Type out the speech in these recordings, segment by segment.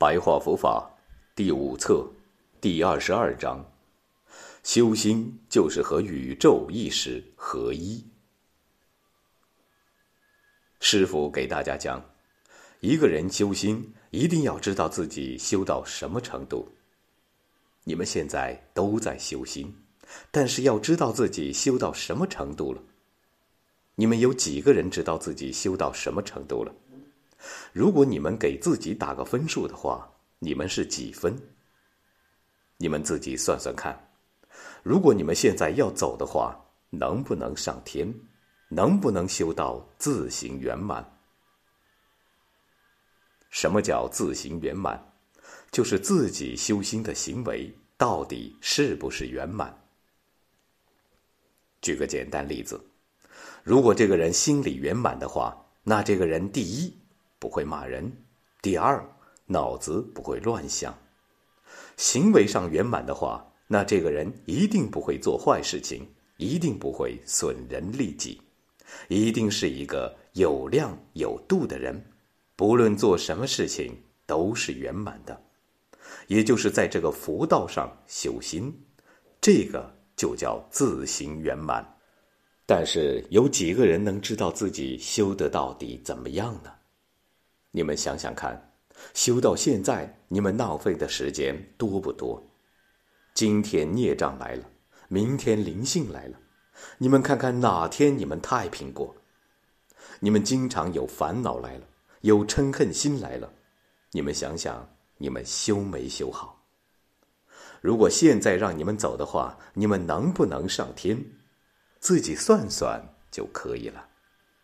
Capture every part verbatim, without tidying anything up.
白话佛法第五册第二十二章，修心就是和宇宙意识合一。师父给大家讲，一个人修心一定要知道自己修到什么程度。你们现在都在修心，但是要知道自己修到什么程度了。你们有几个人知道自己修到什么程度了？如果你们给自己打个分数的话，你们是几分？你们自己算算看。如果你们现在要走的话，能不能上天？能不能修到自行圆满？什么叫自行圆满？就是自己修心的行为到底是不是圆满。举个简单例子，如果这个人心里圆满的话，那这个人第一不会骂人，第二脑子不会乱想。行为上圆满的话，那这个人一定不会做坏事情，一定不会损人利己，一定是一个有量有度的人，不论做什么事情都是圆满的。也就是在这个佛道上修心，这个就叫自行圆满。但是有几个人能知道自己修得到底怎么样呢？你们想想看，修到现在你们浪费的时间多不多？今天孽障来了，明天灵性来了，你们看看哪天你们太平过？你们经常有烦恼来了，有嗔恨心来了，你们想想你们修没修好？如果现在让你们走的话，你们能不能上天？自己算算就可以了。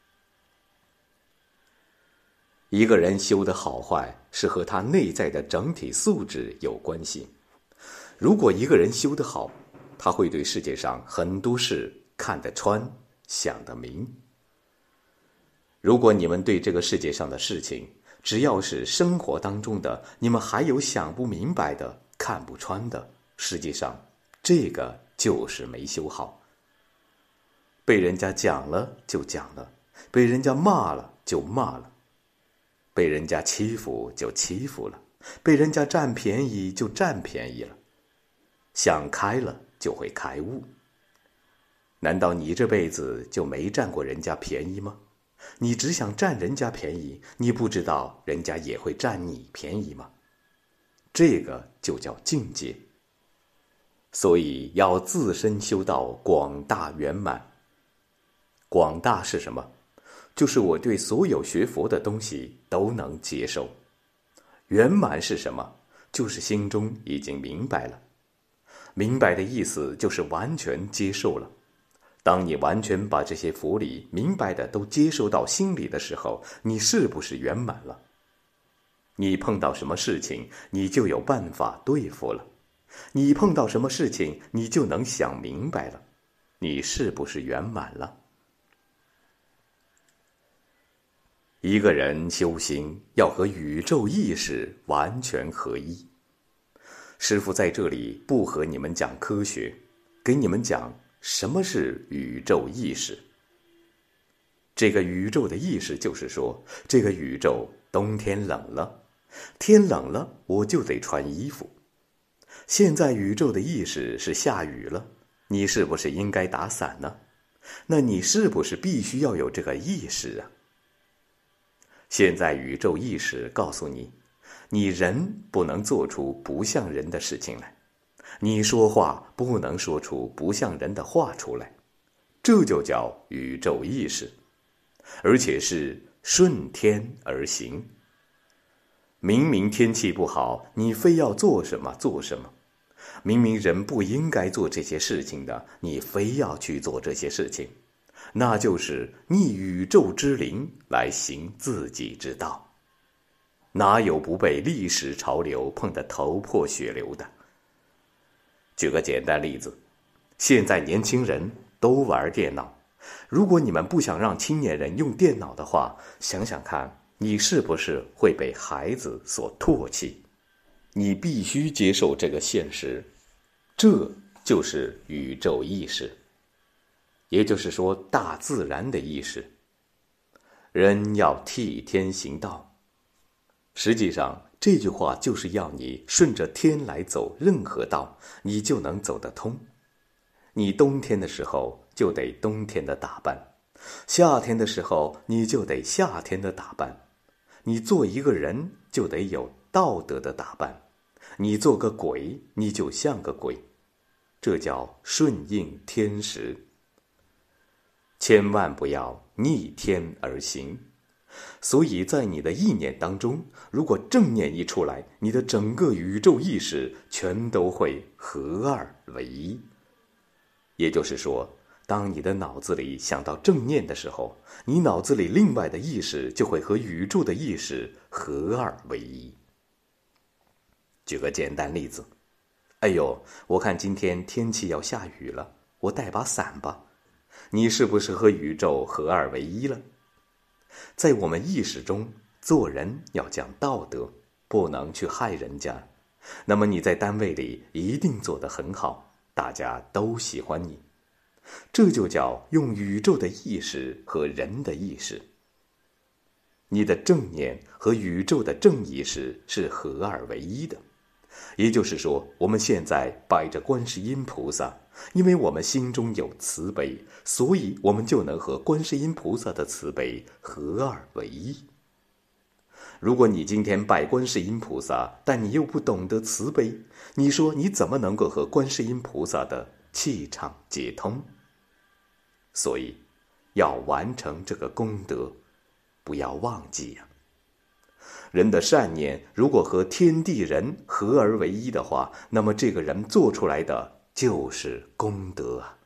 一个人修的好坏是和他内在的整体素质有关系。如果一个人修得好，他会对世界上很多事看得穿，想得明。如果你们对这个世界上的事情，只要是生活当中的，你们还有想不明白的、看不穿的，实际上这个就是没修好。被人家讲了就讲了，被人家骂了就骂了，被人家欺负就欺负了，被人家占便宜就占便宜了。想开了就会开悟。难道你这辈子就没占过人家便宜吗？你只想占人家便宜，你不知道人家也会占你便宜吗？这个就叫境界。所以要自身修到广大圆满。广大是什么？就是我对所有学佛的东西都能接受。圆满是什么？就是心中已经明白了。明白的意思就是完全接受了。当你完全把这些佛理明白的都接受到心里的时候，你是不是圆满了？你碰到什么事情，你就有办法对付了。你碰到什么事情，你就能想明白了。你是不是圆满了？一个人修心要和宇宙意识完全合一。师父在这里不和你们讲科学，给你们讲什么是宇宙意识。这个宇宙的意识就是说，这个宇宙冬天冷了，天冷了我就得穿衣服。现在宇宙的意识是下雨了，你是不是应该打伞呢？那你是不是必须要有这个意识啊？现在宇宙意识告诉你，你人不能做出不像人的事情来，你说话不能说出不像人的话出来，这就叫宇宙意识，而且是顺天而行。明明天气不好，你非要做什么做什么；明明人不应该做这些事情的，你非要去做这些事情。那就是逆宇宙之灵来行自己之道。哪有不被历史潮流碰得头破血流的？举个简单例子，现在年轻人都玩电脑，如果你们不想让青年人用电脑的话，想想看，你是不是会被孩子所唾弃？你必须接受这个现实，这就是宇宙意识。也就是说，大自然的意识。人要替天行道。实际上， 这句话就是要你顺着天来走，任何道你就能走得通。你冬天的时候就得冬天的打扮，夏天的时候你就得夏天的打扮，你做一个人就得有道德的打扮，你做个鬼你就像个鬼，这叫顺应天时。千万不要逆天而行。所以在你的意念当中，如果正念一出来，你的整个宇宙意识全都会合二为一。也就是说，当你的脑子里想到正念的时候，你脑子里另外的意识就会和宇宙的意识合二为一。举个简单例子，哎呦，我看今天天气要下雨了，我带把伞吧。你是不是和宇宙合二为一了？在我们意识中，做人要讲道德，不能去害人家。那么你在单位里一定做得很好，大家都喜欢你。这就叫用宇宙的意识和人的意识。你的正念和宇宙的正意识是合二为一的。也就是说，我们现在拜着观世音菩萨，因为我们心中有慈悲，所以我们就能和观世音菩萨的慈悲合二为一。如果你今天拜观世音菩萨，但你又不懂得慈悲，你说你怎么能够和观世音菩萨的气场接通？所以要完成这个功德，不要忘记呀、啊。人的善念如果和天地人合而为一的话，那么这个人做出来的就是功德啊。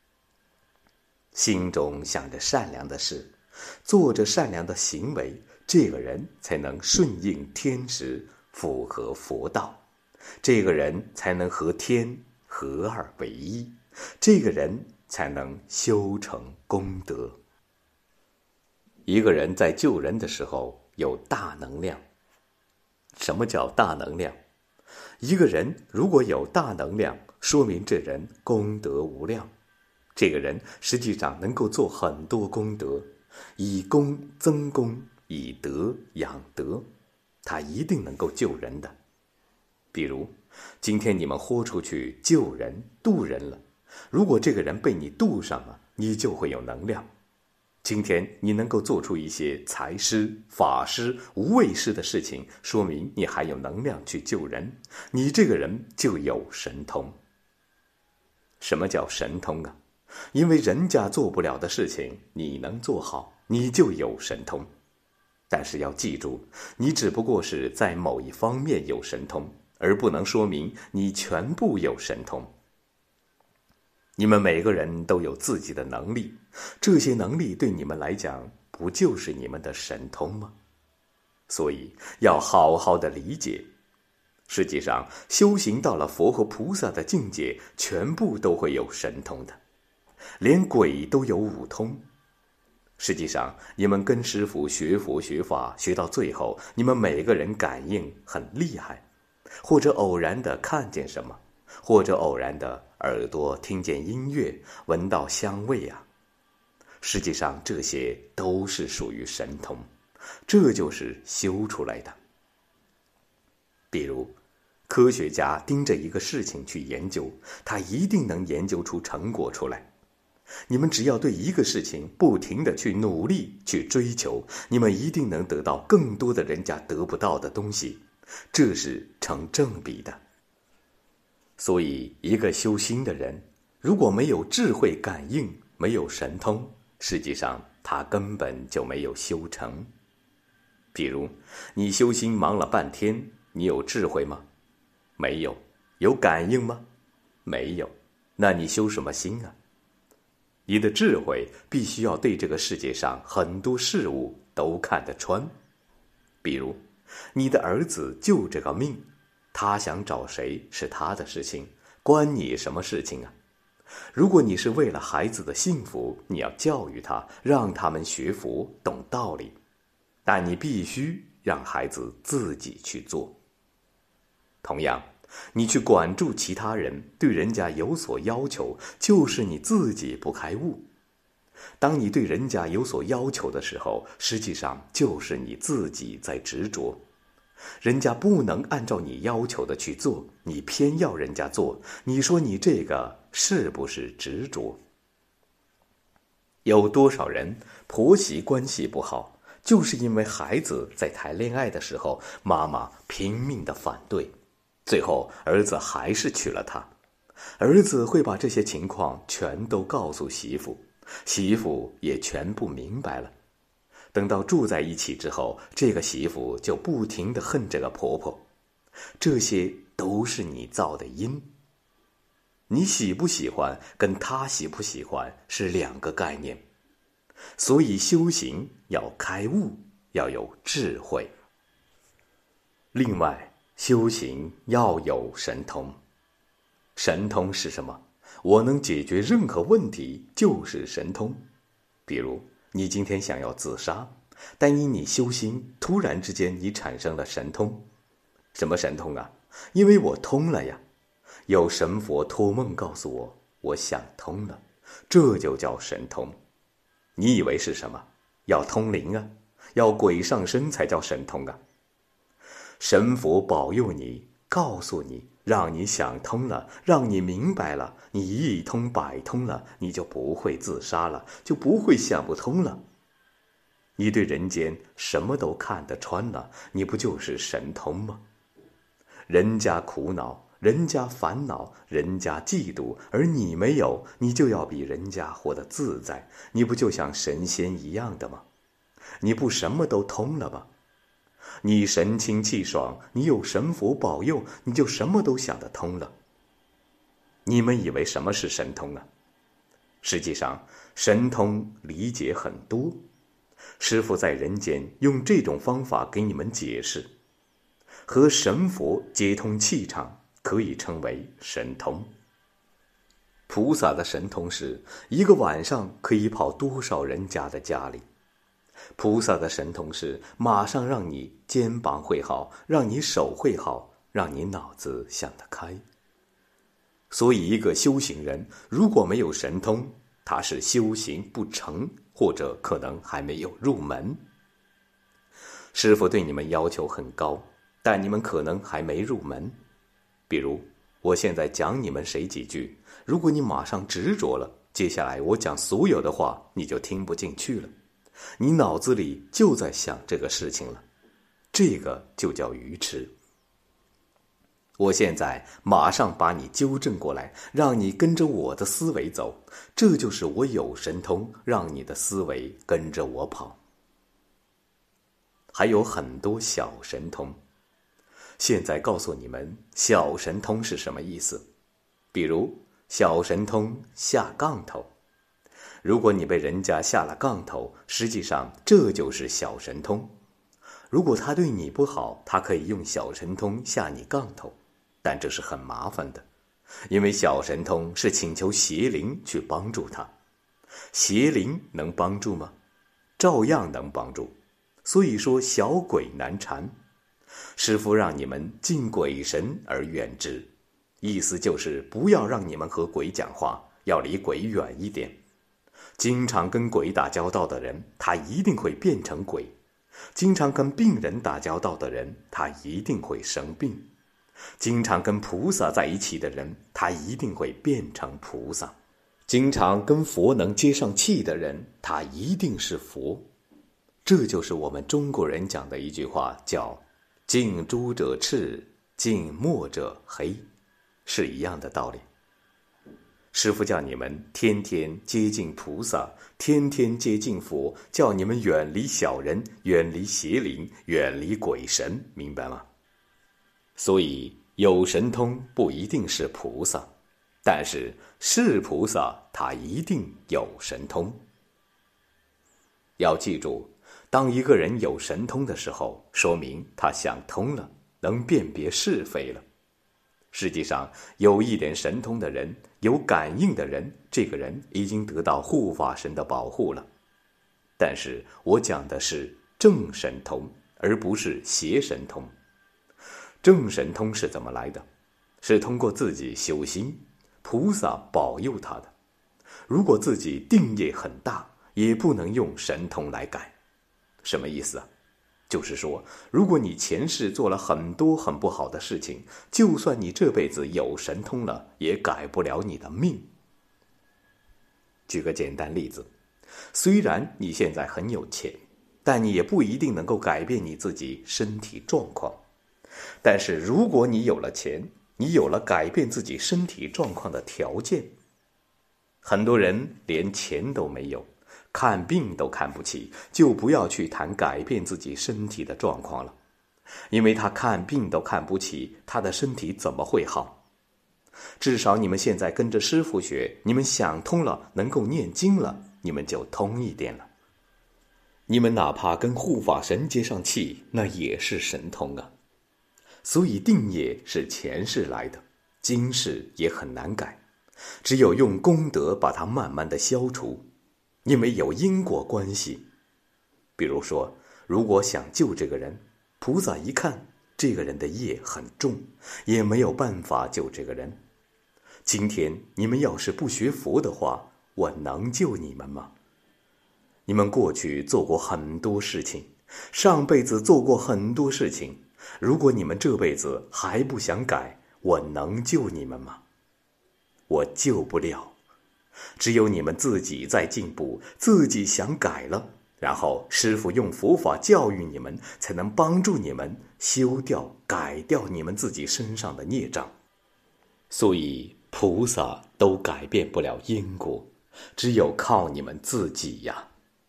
心中想着善良的事，做着善良的行为，这个人才能顺应天时，符合佛道，这个人才能和天合二为一，这个人才能修成功德。一个人在救人的时候有大能量。什么叫大能量？一个人如果有大能量，说明这人功德无量。这个人实际上能够做很多功德，以功增功，以德养德，他一定能够救人的。比如今天你们豁出去救人渡人了，如果这个人被你渡上了，你就会有能量。今天你能够做出一些财施、法施、无畏施的事情，说明你还有能量去救人，你这个人就有神通。什么叫神通啊？因为人家做不了的事情，你能做好，你就有神通。但是要记住，你只不过是在某一方面有神通，而不能说明你全部有神通。你们每个人都有自己的能力，这些能力对你们来讲，不就是你们的神通吗？所以要好好的理解。实际上，修行到了佛和菩萨的境界，全部都会有神通的，连鬼都有五通。实际上，你们跟师父学佛学法，学到最后，你们每个人感应很厉害，或者偶然的看见什么，或者偶然的耳朵听见音乐，闻到香味啊。实际上这些都是属于神通，这就是修出来的。比如科学家盯着一个事情去研究，他一定能研究出成果出来。你们只要对一个事情不停地去努力去追求，你们一定能得到更多的人家得不到的东西，这是成正比的。所以一个修心的人，如果没有智慧感应，没有神通，实际上他根本就没有修成。比如你修心忙了半天，你有智慧吗？没有。有感应吗？没有。那你修什么心啊？你的智慧必须要对这个世界上很多事物都看得穿。比如你的儿子就这个命，他想找谁是他的事情，关你什么事情啊？如果你是为了孩子的幸福，你要教育他，让他们学佛懂道理，但你必须让孩子自己去做。同样，你去管住其他人，对人家有所要求，就是你自己不开悟。当你对人家有所要求的时候，实际上就是你自己在执着。 人家不能按照你要求的去做，你偏要人家做，你说你这个是不是执着？有多少人婆媳关系不好，就是因为孩子在谈恋爱的时候，妈妈拼命的反对，最后儿子还是娶了她。儿子会把这些情况全都告诉媳妇，媳妇也全部明白了。等到住在一起之后，这个媳妇就不停地恨这个婆婆。这些都是你造的因。你喜不喜欢跟她喜不喜欢是两个概念。所以修行要开悟，要有智慧。另外，修行要有神通。神通是什么？我能解决任何问题就是神通。比如你今天想要自杀，但因你修心，突然之间你产生了神通。什么神通啊？因为我通了呀。有神佛托梦告诉我，我想通了，这就叫神通。你以为是什么？要通灵啊？要鬼上身才叫神通啊？神佛保佑你，告诉你，让你想通了，让你明白了，你一通百通了，你就不会自杀了，就不会想不通了。你对人间什么都看得穿了，你不就是神通吗？人家苦恼，人家烦恼，人家嫉妒，而你没有，你就要比人家活得自在，你不就像神仙一样的吗？你不什么都通了吗？你神清气爽，你有神佛保佑，你就什么都想得通了。你们以为什么是神通啊？实际上，神通理解很多。师父在人间用这种方法给你们解释，和神佛接通气场，可以称为神通。菩萨的神通是一个晚上可以跑多少人家的家里。菩萨的神通是马上让你肩膀会好，让你手会好，让你脑子想得开。所以一个修行人如果没有神通，他是修行不成，或者可能还没有入门。师父对你们要求很高，但你们可能还没入门。比如我现在讲你们谁几句，如果你马上执着了，接下来我讲所有的话你就听不进去了，你脑子里就在想这个事情了，这个就叫愚痴。我现在马上把你纠正过来，让你跟着我的思维走，这就是我有神通，让你的思维跟着我跑。还有很多小神通，现在告诉你们小神通是什么意思。比如小神通下杠头，如果你被人家下了杠头，实际上这就是小神通。如果他对你不好，他可以用小神通下你杠头，但这是很麻烦的，因为小神通是请求邪灵去帮助他。邪灵能帮助吗？照样能帮助。所以说小鬼难缠。师父让你们敬鬼神而远之，意思就是不要让你们和鬼讲话，要离鬼远一点。经常跟鬼打交道的人，他一定会变成鬼；经常跟病人打交道的人，他一定会生病；经常跟菩萨在一起的人，他一定会变成菩萨；经常跟佛能接上气的人，他一定是佛。这就是我们中国人讲的一句话，叫近朱者赤，近墨者黑，是一样的道理。师父叫你们天天接近菩萨，天天接近佛，叫你们远离小人，远离邪灵，远离鬼神，明白吗？所以有神通不一定是菩萨，但是是菩萨他一定有神通。要记住，当一个人有神通的时候，说明他想通了，能辨别是非了。实际上有一点神通的人，有感应的人，这个人已经得到护法神的保护了。但是我讲的是正神通，而不是邪神通。正神通是怎么来的？是通过自己修心，菩萨保佑他的。如果自己定业很大，也不能用神通来改。什么意思啊？ 就是说，如果你前世做了很多很不好的事情，就算你这辈子有神通了，也改不了你的命。举个简单例子，虽然你现在很有钱，但你也不一定能够改变你自己身体状况。但是如果你有了钱，你有了改变自己身体状况的条件。很多人连钱都没有，看病都看不起，就不要去谈改变自己身体的状况了。因为他看病都看不起，他的身体怎么会好？至少你们现在跟着师父学，你们想通了，能够念经了，你们就通一点了。你们哪怕跟护法神接上气，那也是神通啊。所以定业是前世来的，今世也很难改，只有用功德把它慢慢的消除，因为有因果关系。比如说，如果想救这个人，菩萨一看这个人的业很重，也没有办法救这个人。今天你们要是不学佛的话，我能救你们吗？你们过去做过很多事情，上辈子做过很多事情，如果你们这辈子还不想改，我能救你们吗？我救不了。只有你们自己在进步，自己想改了，然后师父用佛法教育你们，才能帮助你们修掉、改掉你们自己身上的孽障。所以菩萨都改变不了因果，只有靠你们自己呀。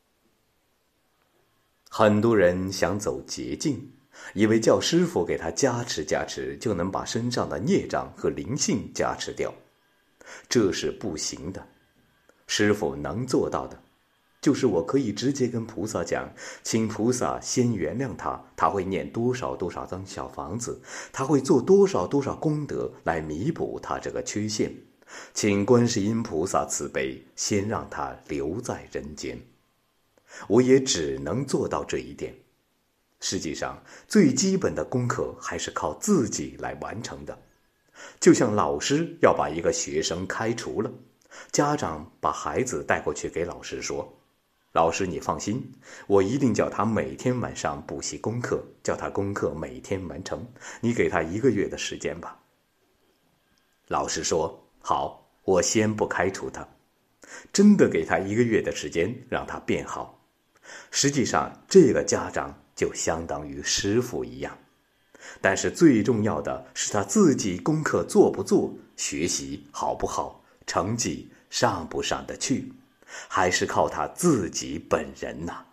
很多人想走捷径，以为叫师父给他加持加持，就能把身上的孽障和灵性加持掉。这是不行的。师父能做到的，就是我可以直接跟菩萨讲，请菩萨先原谅他，他会念多少多少张小房子，他会做多少多少功德来弥补他这个缺陷，请观世音菩萨慈悲，先让他留在人间。我也只能做到这一点。实际上，最基本的功课还是靠自己来完成的。就像老师要把一个学生开除了，家长把孩子带过去给老师说，老师你放心，我一定叫他每天晚上补习功课，叫他功课每天完成，你给他一个月的时间吧。老师说好，我先不开除他。真的给他一个月的时间让他变好。实际上这个家长就相当于师父一样，但是最重要的是他自己功课做不做，学习好不好，成绩上不上得去，还是靠他自己本人呐。